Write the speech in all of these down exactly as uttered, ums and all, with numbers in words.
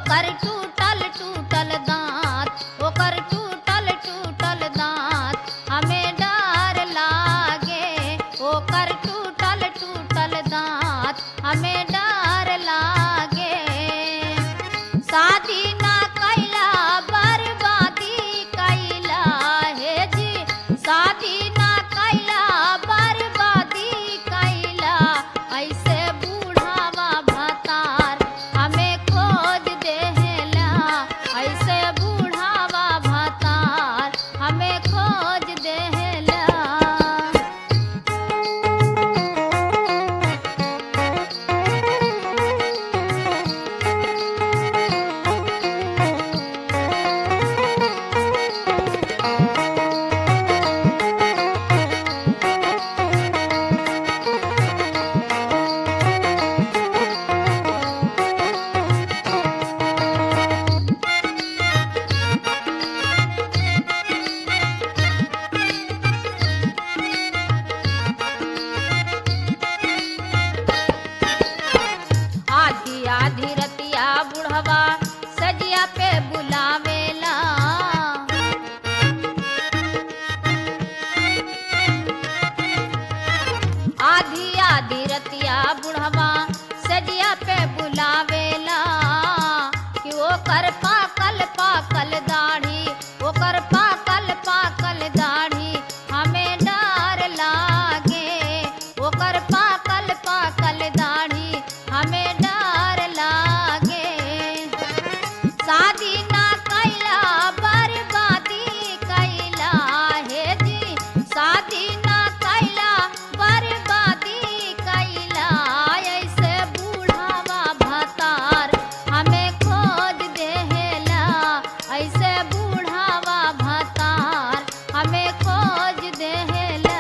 ओकर टूटल टूटल दांत, ओकर टूटल टूटल दांत हमें डर लागे, ओकर टूटल टूटल दांत हमें डर लागे। शादी ना कैला बर्बादी कैला हे जी, शादी ना कैला बर्बादी कैला, ऐसे बूढ़ावा भतार हमें खोज देहला, ऐसे बूढ़ावा भतार हमें खोज देहला। आधी आधी रतिया बुढ़वा सजिया पे बुलावेला, आधी आधी रतिया बुढ़वा सजिया पे बुलावेला कि वो कर पाकल पाकल दाढ़ी, वो कर पाकल पाकल दाढ़ी हमें डर लागे, वो कर पाकल पाकल दाढ़ी हमें डर लागे। शादी ना कैला बर्बादी कैला हे जी, शादी ना कैला बर्बादी कैला, ऐसे बूढ़ावा भतार हमें खोज देहला, ऐसे बूढ़ावा भतार हमें खोज देहला।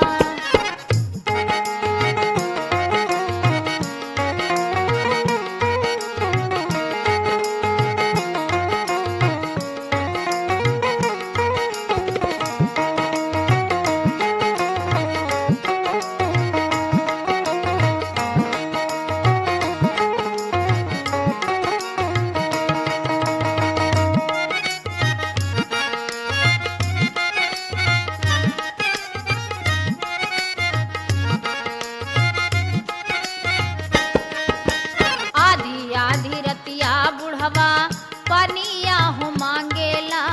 आधी आधी रतिया बुढ़वा पनिया हो मांगेला,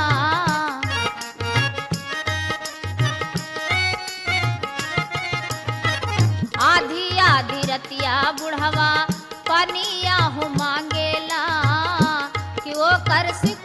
आधी आधी रतिया बुढ़वा पनिया हो मांगेला कि वो कर